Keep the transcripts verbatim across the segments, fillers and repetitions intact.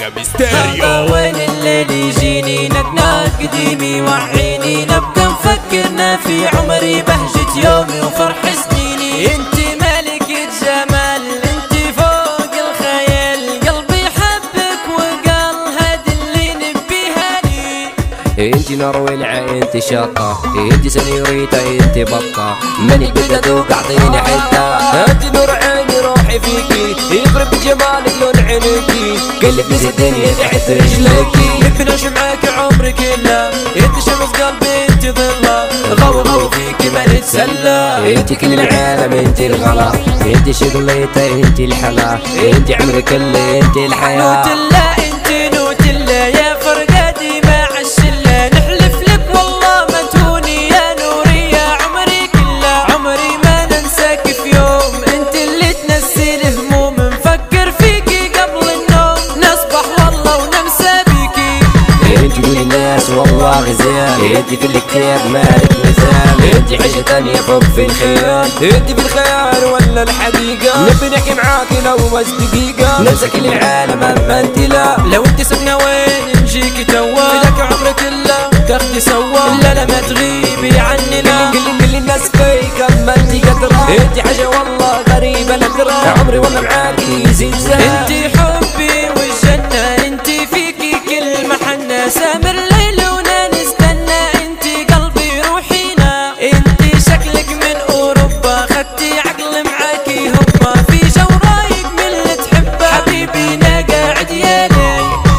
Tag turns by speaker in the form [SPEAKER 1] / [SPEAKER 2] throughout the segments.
[SPEAKER 1] راقب ستيريو.
[SPEAKER 2] وين الليل يجيني نقناق قديمي وعيني نبقى مفكرنا في عمري بهجة يومي وفرح سنيني. انت ملكة جمال انت فوق الخيال قلبي حبك وقال هاد اللي نبيها لي.
[SPEAKER 3] انت نار ولعة انت شاطة انت سنيوريتا انت بطة ماني بدي ادوق اعطيني حتة. انت نور عيني روحي فيكي يخرب جمالك لون عينيكي قلب نسي الدنيا تحت رجليكي.
[SPEAKER 2] نبي نعيش معاك عمري كله انت شمس قلبي انت ظله غو غو فيكي ما نتسلى.
[SPEAKER 3] انت كل العالم انت الغلا انت شغليته انت الحلا انت عمري كله انت الحياة.
[SPEAKER 2] نوتلا انت نوتلا يا فرقاتي مع الشلة نحلف لك والله ما تهوني يا نوري يا عمري كله عمري ما ننساك في يوم انت اللي تنسي الهموم نفكر فيكي قبل النوم نصبح والله ونمسى بيكي.
[SPEAKER 3] انت كل الناس والله غزال انت في الكتاب مالك مثال انت حاجة تانية فوق في الخيال انت في الخيال ولا الحقيقة. نبي نحكي معاكي لو بس دقيقة ننسى كل العالم اما انت لا.
[SPEAKER 2] لو انت سبنا وين نجيكي توا فداك عمري كله تاخدي سوا لا لا ما تغيبي عني لا.
[SPEAKER 3] كل كل الناس فيك اما انت قدرة انت حاجة والله غريبة لا ترى عمري والله معاكي يزيد زاد.
[SPEAKER 2] انت حبي والجنة انت فيكي كل محنة سامر ليل ونا نستنى انت قلبي روحينا. انت شكلك من اوروبا خدتي عقل معاكي هوبا في جو رايق من اللي تحبه حبيبي نا قاعد يا لي.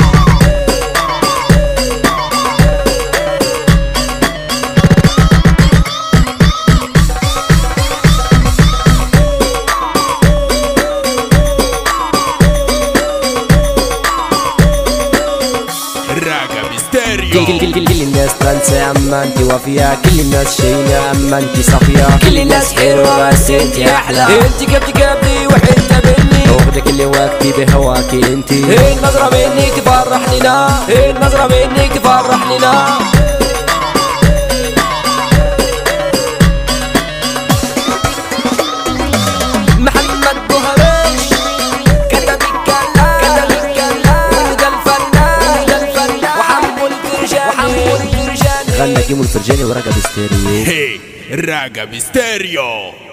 [SPEAKER 1] راقب ستيريو.
[SPEAKER 3] كل كل كل كل الناس تنسى اما انت وفية كل الناس شينة اما انت صفية كل الناس حلوة بس انت احلى انت كبتي كبتي وحنت مني واخدة كل وقتي بهواكي انت. هي النظرة مني تفرحني لا هي النظرة مني تفرحني لا. محمد بوهريش كتب الكلام كتب الكلام وده الفنان وده الفنان وحمو الفرجاني وحمو الفرجاني غنى كيمو الفرجاني وراقب ستيريو.
[SPEAKER 1] هي راقب ستيريو.